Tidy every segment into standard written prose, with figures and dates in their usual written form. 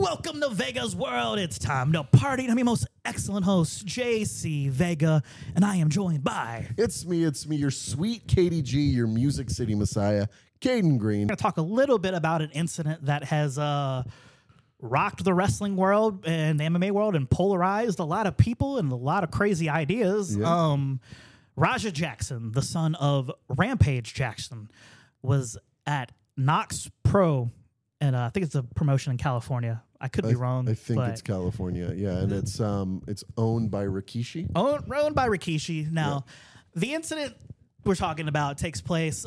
Welcome to Vega's World. It's time to party. I'm your most excellent host, JC Vega, and I am joined by... It's me, your sweet KDG, your Music City Messiah, Caden Green. I'm going to talk a little bit about an incident that has rocked the wrestling world and the MMA world and polarized a lot of people and a lot of crazy ideas. Yeah. Raja Jackson, the son of Rampage Jackson, was at Knox Pro, and I think it's a promotion in California. I could be wrong. I think it's California, yeah, and it's owned by Rikishi. Owned by Rikishi. Now, the incident we're talking about takes place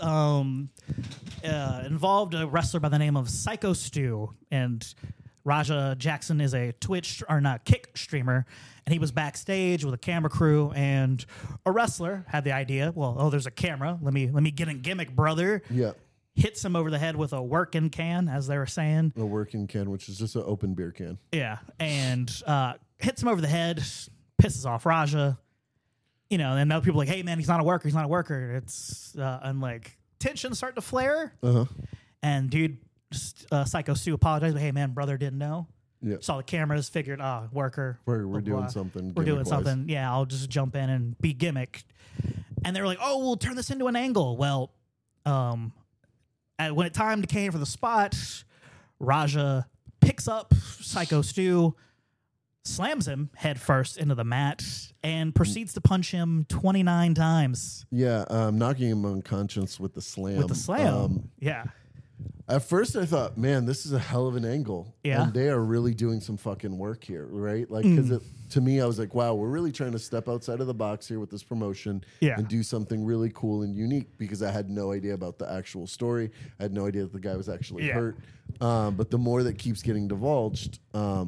involved a wrestler by the name of Psycho Stu, and Raja Jackson is a kick streamer, and he was backstage with a camera crew, and a wrestler had the idea, there's a camera, let me get in gimmick, brother. Yeah. Hits him over the head with a working can, as they were saying. A working can, which is just an open beer can. Yeah, and hits him over the head, pisses off Raja. You know, and now people are like, hey, man, he's not a worker. It's, and like, tensions start to flare. Uh-huh. And dude, Psycho Stu apologized, but hey, man, brother didn't know. Yeah. Saw the cameras, figured, worker. We're doing something. We're doing something. Yeah, I'll just jump in and be gimmick. And they were like, oh, we'll turn this into an angle. Well, when it time came for the spot, Raja picks up Psycho Stu, slams him head first into the mat, and proceeds to punch him 29 times. Yeah, knocking him unconscious with the slam. Yeah. At first, I thought, man, this is a hell of an angle. Yeah. And they are really doing some fucking work here, right? Like, because to me, I was like, wow, we're really trying to step outside of the box here with this promotion and do something really cool and unique, because I had no idea about the actual story. I had no idea that the guy was actually hurt. But the more that keeps getting divulged,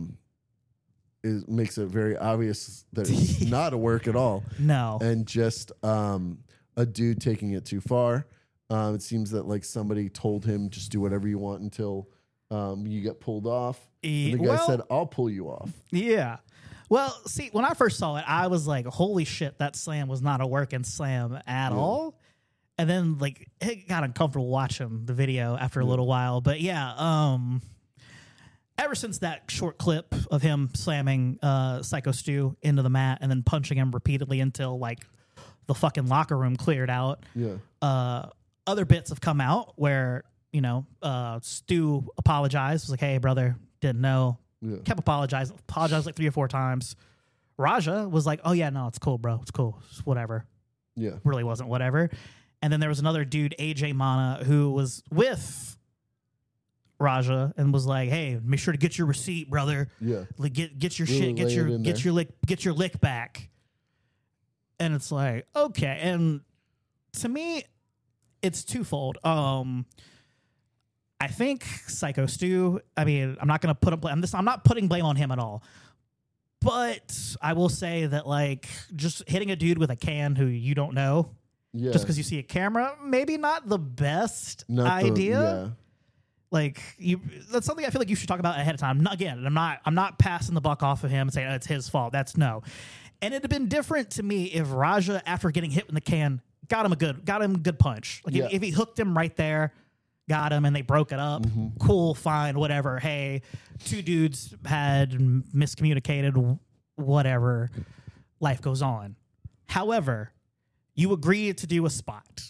makes it very obvious that it's not a work at all. No. And just a dude taking it too far. It seems that like somebody told him just do whatever you want until you get pulled off. And the guy said, I'll pull you off. Yeah. Well, see, when I first saw it, I was like, holy shit, that slam was not a working slam at all. And then like it got uncomfortable watching the video after a little while. But yeah, ever since that short clip of him slamming Psycho Stu into the mat and then punching him repeatedly until like the fucking locker room cleared out. Yeah. Other bits have come out where, you know, Stu apologized. Was like, hey, brother, didn't know. Yeah. Kept apologized like 3 or 4 times. Raja was like, oh, yeah, no, it's cool, bro. It's cool. It's whatever. Yeah. Really wasn't whatever. And then there was another dude, AJ Mana, who was with Raja and was like, hey, make sure to get your receipt, brother. Yeah. Like, get your shit, get your lick back. And it's like, okay. And to me, it's twofold. I think Psycho Stu, I mean, I'm not going to put I'm not putting blame on him at all. But I will say that, like, just hitting a dude with a can who you don't know, just because you see a camera, maybe not the best idea. Like, that's something I feel like you should talk about ahead of time. Again, I'm not passing the buck off of him and saying, oh, it's his fault. That's no. And it'd have been different to me if Raja, after getting hit with the can, got him a good punch. Like if he hooked him right there, got him, and they broke it up. Cool, fine, whatever. Hey, 2 dudes had miscommunicated, whatever. Life goes on. However, you agreed to do a spot.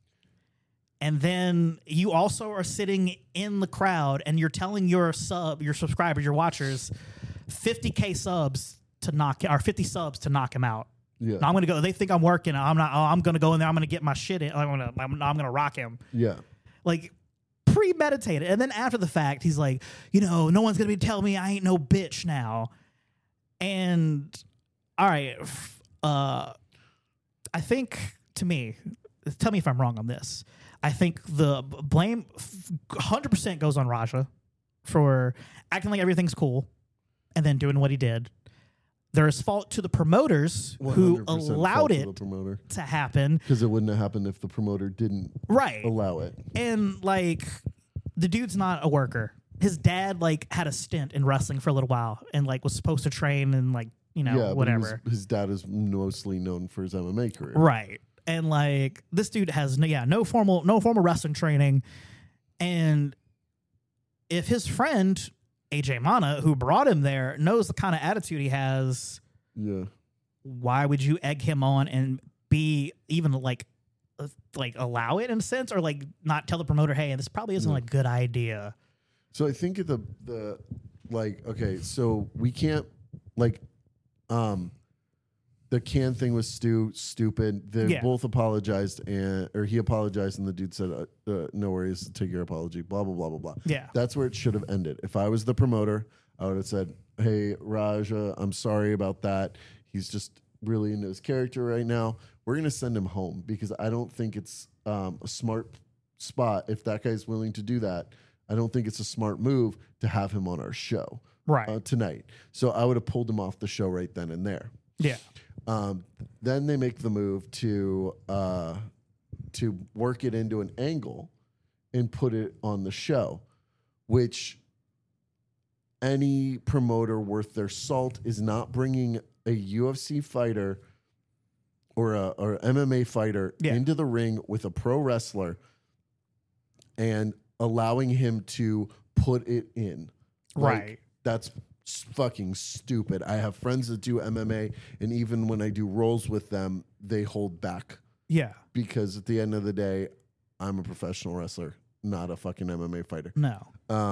And then you also are sitting in the crowd and you're telling your subscribers, your watchers, 50K subs to knock, or 50 subs to knock him out. Yeah. Now I'm gonna go. They think I'm working. I'm not. Oh, I'm gonna go in there. I'm gonna get my shit in. I'm gonna rock him. Yeah. Like premeditated. And then after the fact, he's like, you know, no one's gonna be telling me I ain't no bitch now. And all right, I think to me, tell me if I'm wrong on this. I think the blame 100% goes on Raja for acting like everything's cool and then doing what he did. There is fault to the promoters who allowed it to happen. Because it wouldn't have happened if the promoter didn't allow it. And, like, the dude's not a worker. His dad, like, had a stint in wrestling for a little while and, like, was supposed to train and, like, you know, whatever. His dad is mostly known for his MMA career. Right. And, like, this dude has, no formal wrestling training. And if his friend AJ Mana, who brought him there, knows the kind of attitude he has. Yeah. Why would you egg him on and be even like allow it in a sense, or like not tell the promoter, hey, this probably isn't a good idea? So I think the like, okay, so we can't like the can thing was stupid. They both apologized, or he apologized, and the dude said, "No worries, take your apology." Blah blah blah blah blah. Yeah, that's where it should have ended. If I was the promoter, I would have said, "Hey, Raja, I'm sorry about that. He's just really into his character right now. We're gonna send him home because I don't think it's a smart spot. If that guy's willing to do that, I don't think it's a smart move to have him on our show tonight. So I would have pulled him off the show right then and there." Yeah. Then they make the move to work it into an angle and put it on the show, which any promoter worth their salt is not bringing a UFC fighter or MMA fighter into the ring with a pro wrestler and allowing him to put it in. Right. That's fucking stupid. I have friends that do MMA, and even when I do roles with them, they hold back. Yeah. Because at the end of the day, I'm a professional wrestler, not a fucking MMA fighter. No.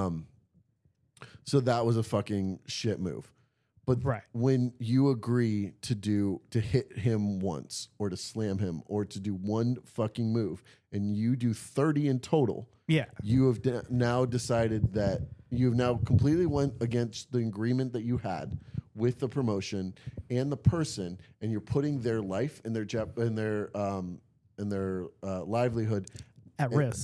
So that was a fucking shit move. But when you agree to hit him once or to slam him or to do one fucking move and you do 30 in total, you have now decided that you've now completely went against the agreement that you had with the promotion and the person, and you're putting their life and their livelihood at risk.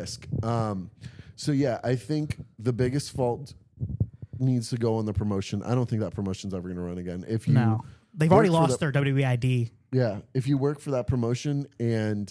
So yeah, I think the biggest fault needs to go on the promotion. I don't think that promotion's ever going to run again. They've already lost their WWE ID. Yeah, if you work for that promotion and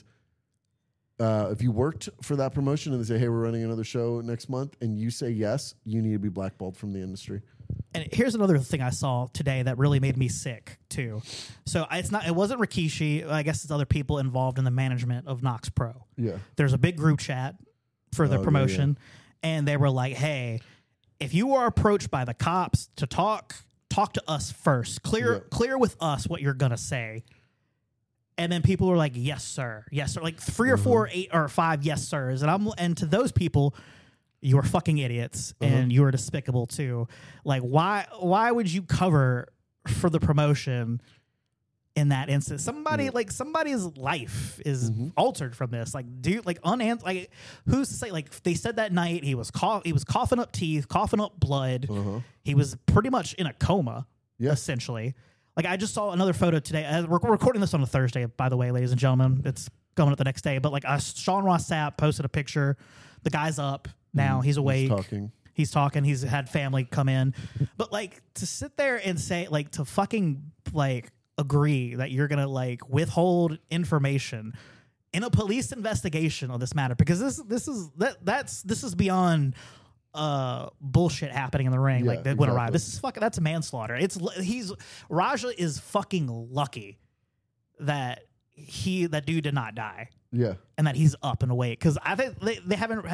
if you worked for that promotion and they say, hey, we're running another show next month, and you say yes, you need to be blackballed from the industry. And here's another thing I saw today that really made me sick too. So it wasn't Rikishi. I guess it's other people involved in the management of Nox Pro. Yeah. There's a big group chat for the promotion, and they were like, hey, if you are approached by the cops to talk to us first. Clear with us what you're gonna say. And then people were like, yes, sir. Yes, sir. Like 3 or 4, 8 or 5 yes, sirs. And to those people, you are fucking idiots and you are despicable too. Like, why would you cover for the promotion in that instance? Somebody's life is altered from this. Like, dude, like like who's to say? Like, they said that night he was coughing up teeth, coughing up blood. He was pretty much in a coma, essentially. Like, I just saw another photo today. We're recording this on a Thursday, by the way, ladies and gentlemen. It's going up the next day. But, like, Sean Ross Sapp posted a picture. The guy's up now. He's awake. He's talking. He's had family come in. But, like, to sit there and say, like, to fucking, like, agree that you're going to, like, withhold information in a police investigation on this matter. Because this is beyond bullshit happening in the ring. Like, they went arrive. This is fucking, that's manslaughter. Raja is fucking lucky that that dude did not die. Yeah. And that he's up and awake. Because I think they haven't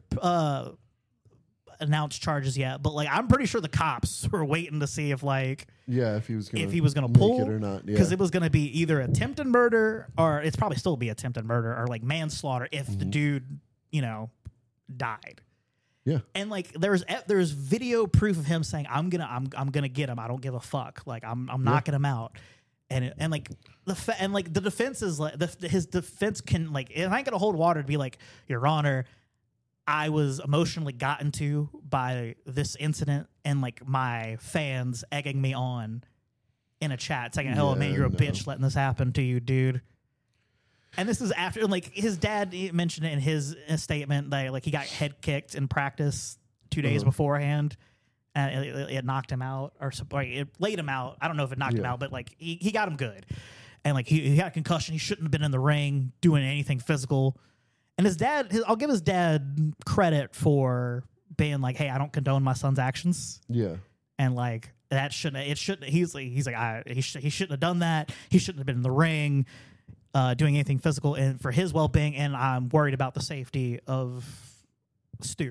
announced charges yet, but like I'm pretty sure the cops were waiting to see if he was gonna pull it or not. Because it was gonna be either attempted murder or it's probably still be attempted murder or like manslaughter if the dude, died. Yeah. And like there's video proof of him saying I'm gonna get him. I don't give a fuck. Like I'm knocking him out. And like the defense is like his defense can like it ain't gonna hold water to be like, Your Honor, I was emotionally gotten to by this incident and like my fans egging me on in a chat saying, "Oh man, you're a bitch letting this happen to you, dude." And this is after, like, his dad mentioned it in his statement that, like, he got head kicked in practice 2 days beforehand, and it knocked him out, or it laid him out. I don't know if it knocked him out, but, like, he got him good. And, like, he had a concussion. He shouldn't have been in the ring doing anything physical. And his dad, I'll give his dad credit for being like, hey, I don't condone my son's actions. Yeah. And, like, he shouldn't have done that. He shouldn't have been in the ring. Doing anything physical and for his well-being, and I'm worried about the safety of Stu.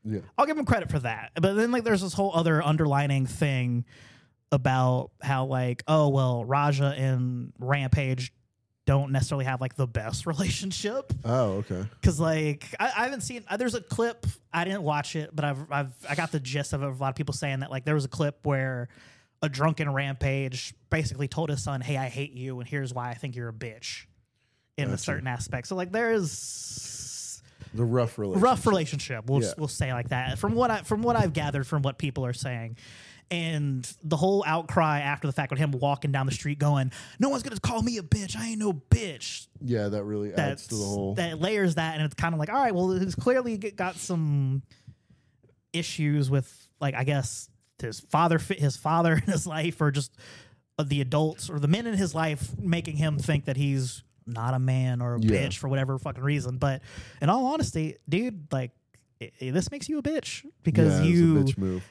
I'll give him credit for that. But then like there's this whole other underlining thing about how like, oh well, Raja and Rampage don't necessarily have like the best relationship. Oh, okay. Because like I haven't seen. There's a clip. I didn't watch it, but I got the gist of it. A lot of people saying that like there was a clip where a drunken Rampage basically told his son, "Hey, I hate you, and here's why I think you're a bitch." In a certain aspect, so like there is the rough relationship. We'll say like that from what I've gathered from what people are saying. And the whole outcry after the fact with him walking down the street going, "No one's going to call me a bitch. I ain't no bitch." Yeah, that really adds to the whole... That layers that, and it's kind of like, all right, well, he's clearly got some issues with, like, I guess, his father in his life, or just the adults or the men in his life making him think that he's not a man or a bitch for whatever fucking reason. But in all honesty, dude, like, this makes you a bitch because you a bitch move.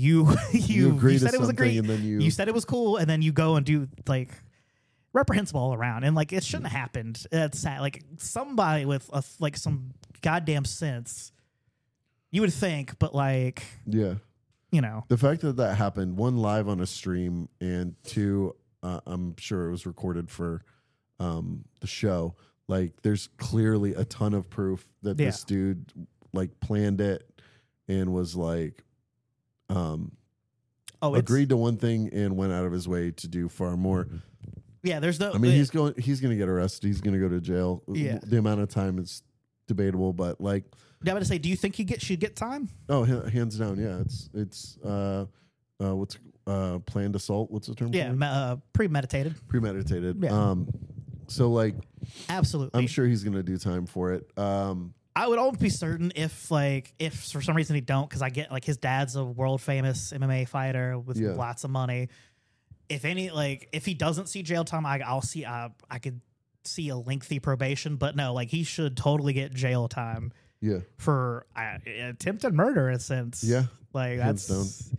You said it was great, and then you said it was cool, and then you go and do like reprehensible all around, and like it shouldn't have happened. It's sad. Like somebody with like some goddamn sense, you would think, but like you know, the fact that happened, one, live on a stream, and two, I'm sure it was recorded for the show. Like there's clearly a ton of proof that this dude like planned it and was like agreed to one thing and went out of his way to do far more. Yeah, there's no... I mean, he's going to get arrested. He's going to go to jail. Yeah. The amount of time is debatable, but like... Yeah, I was going to say, do you think he should get time? Oh, hands down, yeah. It's what's planned assault? What's the term? Yeah, premeditated. Premeditated. Yeah. So like... Absolutely. I'm sure he's going to do time for it. I would almost be certain if for some reason he don't, because I get like his dad's a world famous MMA fighter with lots of money. If he doesn't see jail time, I'll see. I could see a lengthy probation, but no, like he should totally get jail time. Yeah, for attempted murder in a sense. Yeah, like that's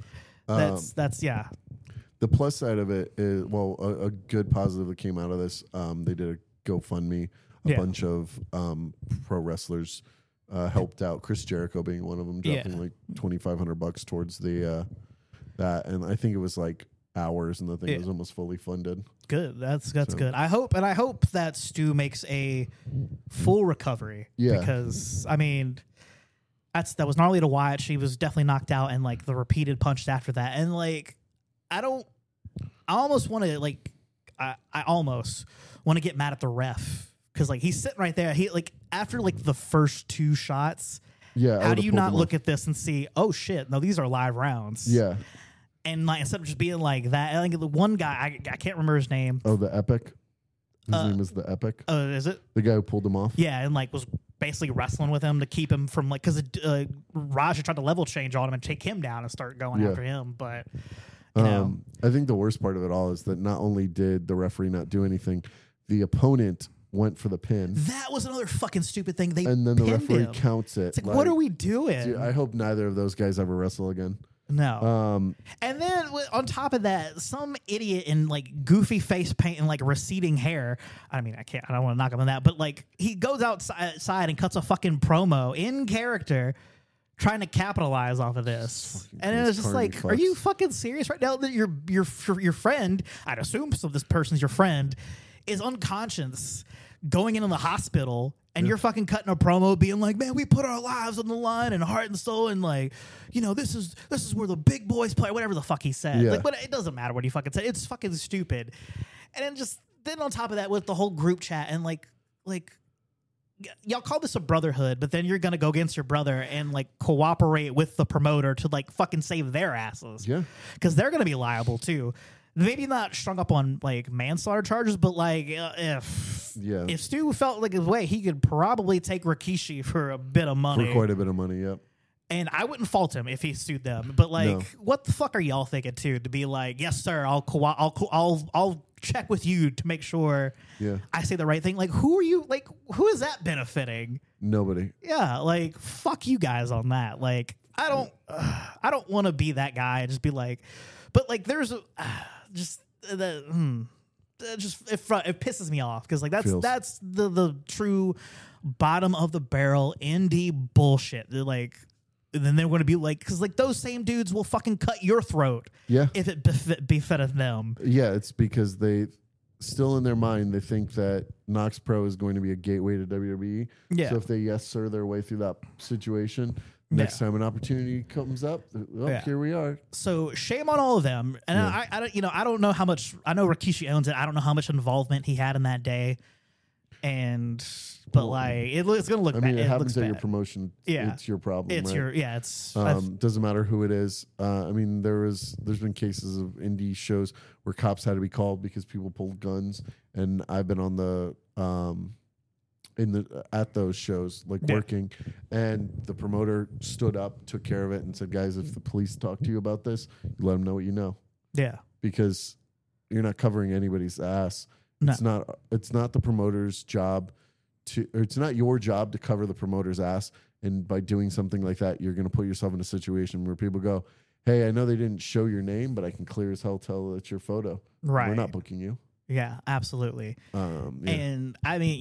yeah. The plus side of it is, well, a good positive that came out of this. They did a GoFundMe. A bunch of pro wrestlers helped out. Chris Jericho being one of them, dropping like $2,500 towards the that, and I think it was like hours, and the thing was almost fully funded. Good, that's good. I hope that Stu makes a full recovery. Yeah, because I mean, that was gnarly to watch. He was definitely knocked out, and like the repeated punches after that, and like I almost want to like I almost want to get mad at the ref. Because like he's sitting right there, he like after like the first two shots, how do you not look at this and see, oh shit, no, these are live rounds? Yeah, and like instead of just being like that, I think the one guy I can't remember his name. Oh, the Epic. His name is the Epic. Is it the guy who pulled him off? Yeah, and like was basically wrestling with him to keep him from like because Raja tried to level change on him and take him down and start going after him, but. You know. I think the worst part of it all is that not only did the referee not do anything, the opponent went for the pin. That was another fucking stupid thing. And then the referee counts it. It's like, what are we doing? Dude, I hope neither of those guys ever wrestle again. No. And then on top of that, some idiot in like goofy face paint and like receding hair. I mean, I don't want to knock him on that, but like he goes outside and cuts a fucking promo in character trying to capitalize off of this. And it's just like, are you fucking serious right now that your friend, I'd assume so this person's your friend, is unconscious going into the hospital and you're fucking cutting a promo being like, man, we put our lives on the line and heart and soul and like, you know, this is where the big boys play, whatever the fuck he said. Like, but it doesn't matter what he fucking said. It's fucking stupid. And then on top of that with the whole group chat and like y'all call this a brotherhood, but then you're gonna go against your brother and like cooperate with the promoter to like fucking save their asses. Yeah. Because they're gonna be liable too. Maybe not strung up on like manslaughter charges, but like if Stu felt like his way, he could probably take Rikishi for a bit of money. For quite a bit of money, yep. And I wouldn't fault him if he sued them. But like, what the fuck are y'all thinking too? To be like, yes, sir, I'll check with you to make sure I say the right thing. Like, who are you? Like, who is that benefiting? Nobody. Yeah, like fuck you guys on that. Like, I don't want to be that guy and just be like, but like, there's it pisses me off because like that's the true bottom of the barrel indie bullshit. Like And then they're going to be like, because like those same dudes will fucking cut your throat. Yeah. If it befitted them. Yeah, it's because they still in their mind they think that Nox Pro is going to be a gateway to WWE. Yeah. So if they yes sir their way through that situation, next time an opportunity comes up, here we are. So shame on all of them. And I don't, I don't know how much. I know Rikishi owns it. I don't know how much involvement he had in that day. But it's gonna look. I mean, bad. it happens at your promotion. Yeah, it's your problem. It's right? It's doesn't matter who it is. I mean, there's been cases of indie shows where cops had to be called because people pulled guns, and I've been on the at those shows working, and the promoter stood up, took care of it, and said, "Guys, if the police talk to you about this, you let them know what you know." Yeah, because you're not covering anybody's ass. No. It's not the promoter's job it's not your job to cover the promoter's ass. And by doing something like that, you're going to put yourself in a situation where people go, "Hey, I know they didn't show your name, but I can clear as hell tell it's your photo. Right. We're not booking you." Yeah, absolutely. And I mean,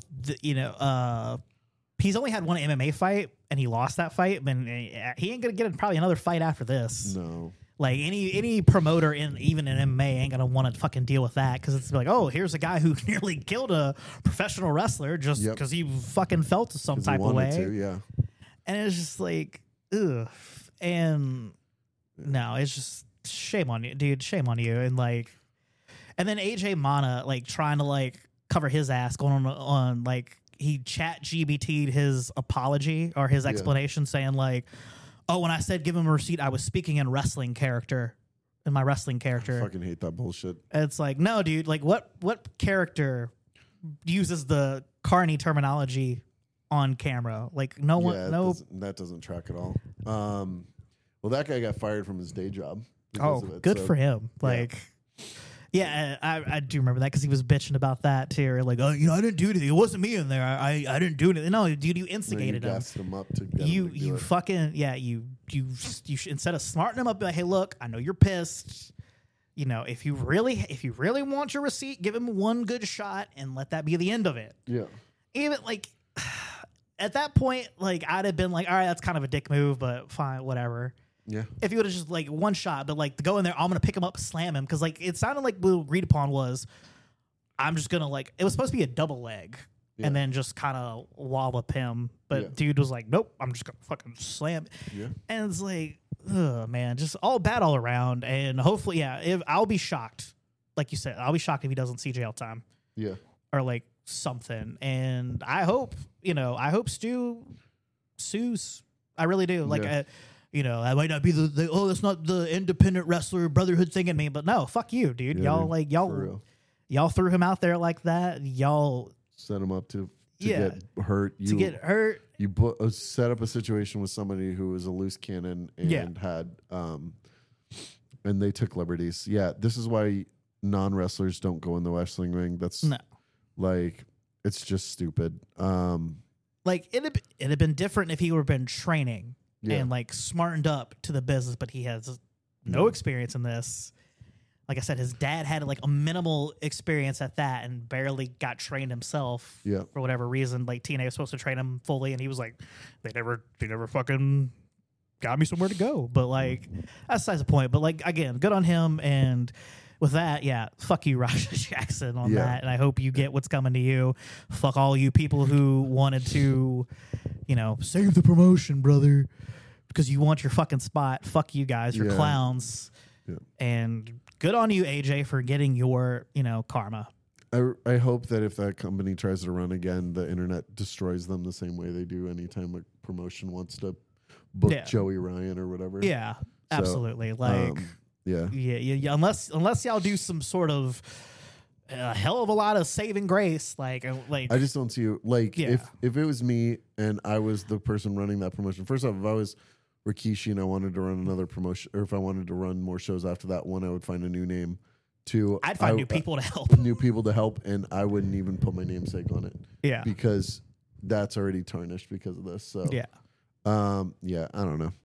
he's only had one MMA fight and he lost that fight, but he ain't going to get probably another fight after this. No. Like any promoter even in MMA ain't gonna want to fucking deal with that because it's like, oh, here's a guy who nearly killed a professional wrestler just because he fucking felt some type of way. And it's just like, ugh. And no, it's just shame on you, dude. Shame on you. And then AJ Mana trying to cover his ass, going on he chat GBT'd his apology or his explanation, saying oh, when I said give him a receipt, I was speaking in my wrestling character. I fucking hate that bullshit. It's like, no, dude. What character uses the Carney terminology on camera? No one. Yeah, no, that doesn't track at all. Well, that guy got fired from his day job. Oh, good for him. Yeah, I do remember that because he was bitching about that too. I didn't do anything. It wasn't me in there. I didn't do anything. No, dude, you instigated him. Him up to get you him to do it. fucking you should, instead of smarting him up, be like, hey, look, I know you're pissed. If you really want your receipt, give him one good shot and let that be the end of it. Yeah. Even at that point, I'd have been all right, that's kind of a dick move, but fine, whatever. Yeah. If you would have just one shot, but to go in there, I'm gonna pick him up, slam him, because it sounded like what agreed upon was, I'm just gonna it was supposed to be a double leg, and then just kind of wallop him, but dude was like, nope, I'm just gonna fucking slam. Yeah. And it's ugh, man, just all bad all around, and hopefully, I'll be shocked, like you said, I'll be shocked if he doesn't see jail time. Yeah. Or something, and I hope Stu sues. I really do. I might not be that's not the independent wrestler brotherhood thing in me, but no, fuck you, dude. Yeah, y'all threw him out there like that. Y'all set him up to get hurt. You set up a situation with somebody who was a loose cannon and had and they took liberties. Yeah, this is why non-wrestlers don't go in the wrestling ring. That's it's just stupid. It'd have been different if he would have been training. Yeah. And smartened up to the business, but he has no experience in this. Like I said, his dad had a minimal experience at that and barely got trained himself for whatever reason. TNA was supposed to train him fully, and he was like, they never fucking got me somewhere to go. But that's besides the point. But again, good on him. And with that, fuck you, Rasha Jackson, on that. And I hope you get what's coming to you. Fuck all you people who wanted to, save the promotion, brother, because you want your fucking spot. Fuck you guys, you're clowns. Yeah. And good on you, AJ, for getting your, karma. I hope that if that company tries to run again, the internet destroys them the same way they do anytime a promotion wants to book Joey Ryan or whatever. Yeah, absolutely. Unless y'all do some sort of a hell of a lot of saving grace, I just don't see if it was me and I was the person running that promotion. First off, if I was Rikishi and I wanted to run another promotion, or if I wanted to run more shows after that one, I would find a new name. I'd find new people to help. New people to help, and I wouldn't even put my namesake on it. Yeah, because that's already tarnished because of this. So I don't know.